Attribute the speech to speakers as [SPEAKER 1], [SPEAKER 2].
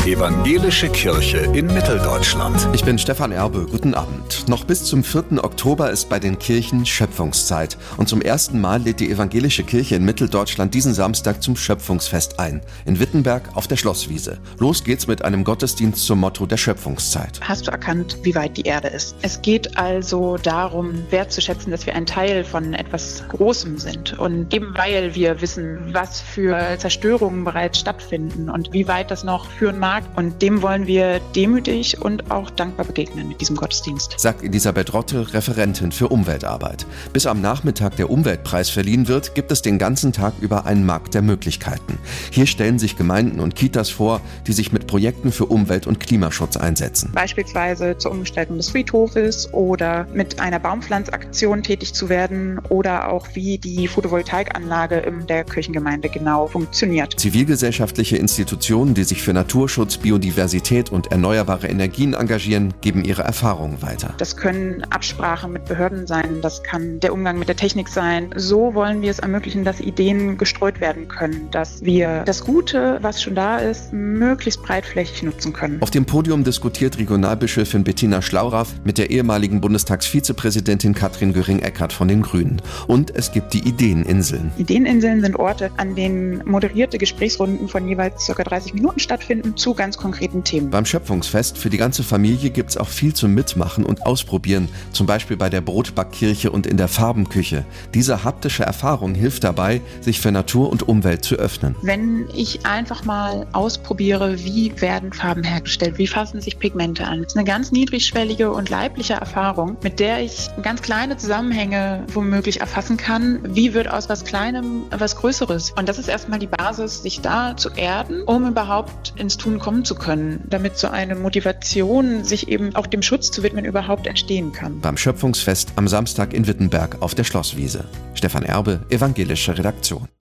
[SPEAKER 1] Evangelische Kirche in Mitteldeutschland.
[SPEAKER 2] Ich bin Stefan Erbe, guten Abend. Noch bis zum 4. Oktober ist bei den Kirchen Schöpfungszeit. Und zum ersten Mal lädt die Evangelische Kirche in Mitteldeutschland diesen Samstag zum Schöpfungsfest ein. In Wittenberg auf der Schlosswiese. Los geht's mit einem Gottesdienst zum Motto der Schöpfungszeit.
[SPEAKER 3] Hast du erkannt, wie weit die Erde ist? Es geht also darum, wertzuschätzen, dass wir ein Teil von etwas Großem sind. Und eben weil wir wissen, was für Zerstörungen bereits stattfinden und wie weit das noch führen mag. Und dem wollen wir demütig und auch dankbar begegnen mit diesem Gottesdienst.
[SPEAKER 2] Sagt Elisabeth Rotte, Referentin für Umweltarbeit. Bis am Nachmittag der Umweltpreis verliehen wird, gibt es den ganzen Tag über einen Markt der Möglichkeiten. Hier stellen sich Gemeinden und Kitas vor, die sich mit Projekten für Umwelt- und Klimaschutz einsetzen.
[SPEAKER 3] Beispielsweise zur Umgestaltung des Friedhofes oder mit einer Baumpflanzaktion tätig zu werden oder auch wie die Photovoltaikanlage in der Kirchengemeinde genau funktioniert.
[SPEAKER 2] Zivilgesellschaftliche Institutionen, die sich für Naturschutz, Biodiversität und erneuerbare Energien engagieren, geben ihre Erfahrungen weiter.
[SPEAKER 3] Das können Absprachen mit Behörden sein, das kann der Umgang mit der Technik sein. So wollen wir es ermöglichen, dass Ideen gestreut werden können, dass wir das Gute, was schon da ist, möglichst breitflächig nutzen können.
[SPEAKER 2] Auf dem Podium diskutiert Regionalbischöfin Bettina Schlauraff mit der ehemaligen Bundestagsvizepräsidentin Katrin Göring-Eckardt von den Grünen. Und es gibt die Ideeninseln.
[SPEAKER 3] Ideeninseln sind Orte, an denen moderierte Gesprächsrunden von jeweils ca. 30 Minuten stattfinden zu ganz konkreten Themen.
[SPEAKER 2] Beim Schöpfungsfest für die ganze Familie gibt es auch viel zum Mitmachen und Ausprobieren, zum Beispiel bei der Brotbackkirche und in der Farbenküche. Diese haptische Erfahrung hilft dabei, sich für Natur und Umwelt zu öffnen.
[SPEAKER 3] Wenn ich einfach mal ausprobiere, wie werden Farben hergestellt, wie fassen sich Pigmente an. Das ist eine ganz niedrigschwellige und leibliche Erfahrung, mit der ich ganz kleine Zusammenhänge womöglich erfassen kann. Wie wird aus was Kleinem was Größeres? Und das ist erstmal die Basis, sich da zu erden, um überhaupt ins Tun kommen zu können, damit so eine Motivation, sich eben auch dem Schutz zu widmen, überhaupt entstehen kann.
[SPEAKER 2] Beim Schöpfungsfest am Samstag in Wittenberg auf der Schlosswiese. Stefan Erbe, Evangelische Redaktion.